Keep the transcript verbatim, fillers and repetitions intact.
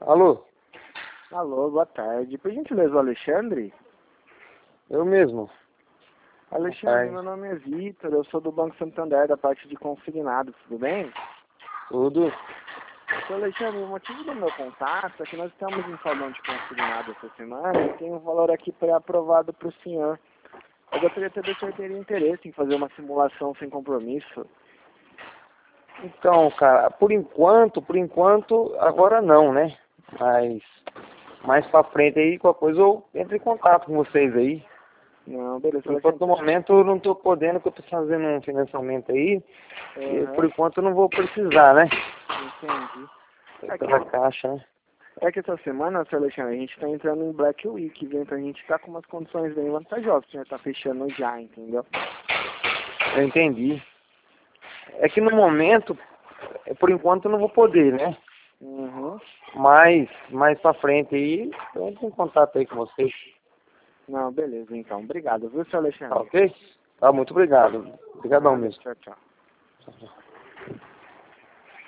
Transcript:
Alô? Alô, boa tarde. Por gentileza, o Alexandre? Eu mesmo. Alexandre, meu nome é Vitor, eu sou do Banco Santander, da parte de consignados, tudo bem? Tudo. Seu Alexandre, o motivo do meu contato é que nós estamos em salão de consignado essa semana e tem um valor aqui pré-aprovado para o senhor. Eu gostaria de saber se o senhor teria interesse em fazer uma simulação sem compromisso. Então, cara, por enquanto, por enquanto, agora não, né? Mas mais pra frente aí, qualquer coisa eu entro em contato com vocês aí. Não, beleza, Por enquanto, no Alexandre. momento, eu não tô podendo, porque eu tô fazendo um financiamento aí. E Uhum, por enquanto eu não vou precisar, né? entendi. É que, Pela caixa, né? é que essa semana, seu Alexandre, a gente está entrando em Black Week, viu? Então a gente está com umas condições bem vantajosas, o senhor está fechando já, entendeu? Eu entendi. É que no momento, por enquanto eu não vou poder, né? Uhum. Mas mais pra frente aí, eu entro em contato aí com vocês. Não, beleza, então. Obrigado, viu, seu Tá Alexandre? ok? Tá, muito obrigado. Obrigadão Nada, mesmo. tchau, tchau.